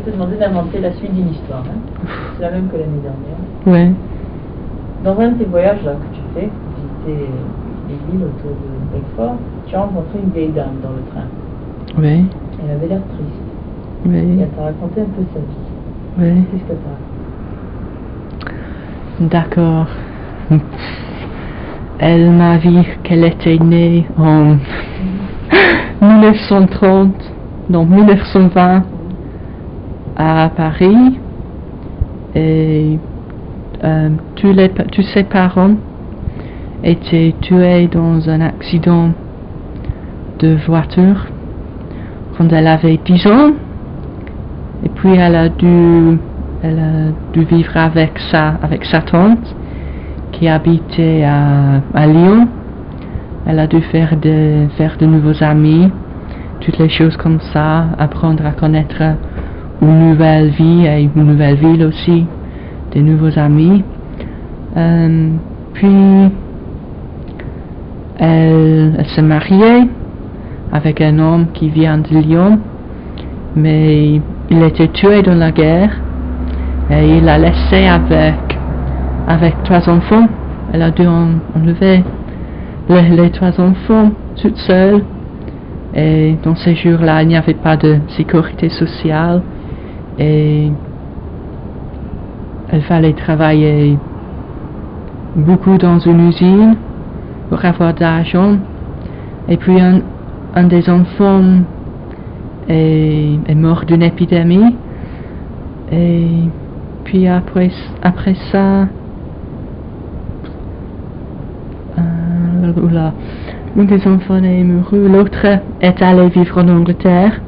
te demander d'inventer la suite d'une histoire. Hein. C'est la même que l'année dernière. Ouais. Dans un de tes voyages là, que tu fais, pour visiter les villes autour de Belfort, tu as rencontré une vieille dame dans le train. Oui. Elle avait l'air triste. Et Oui. elle t'a raconté un peu sa vie. Oui. Qu'est-ce que t'as? D'accord. Elle m'a dit qu'elle était née en 1930, donc 1920 à Paris, et tous ses parents étaient tués dans un accident de voiture quand elle avait 10 ans, et puis elle a dû vivre avec sa tante qui habitait à Lyon. Elle a dû faire de nouveaux amis, toutes les choses comme ça, apprendre à connaître une nouvelle vie et une nouvelle ville aussi, des nouveaux amis. Puis elle s'est mariée avec un homme qui vient de Lyon, mais il a été tué dans la guerre et il l'a laissé avec 3 enfants. Elle a dû enlever les 3 enfants toute seule, et dans ces jours-là il n'y avait pas de sécurité sociale et il fallait travailler beaucoup dans une usine pour avoir de l'argent. Et puis un des enfants est mort d'une épidémie, et puis après ça, un des enfants est mouru, l'autre est allé vivre en Angleterre.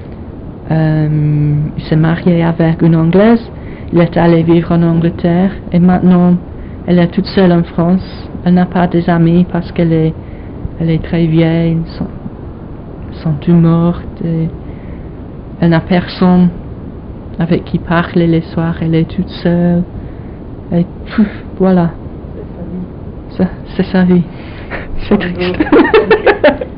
Il s'est marié avec une Anglaise, il est allé vivre en Angleterre, et maintenant elle est toute seule en France. Elle n'a pas des amis parce qu'elle est très vieille, ils sont tous morts, et elle n'a personne avec qui parler les soirs, elle est toute seule, et voilà, c'est sa vie. C'est triste.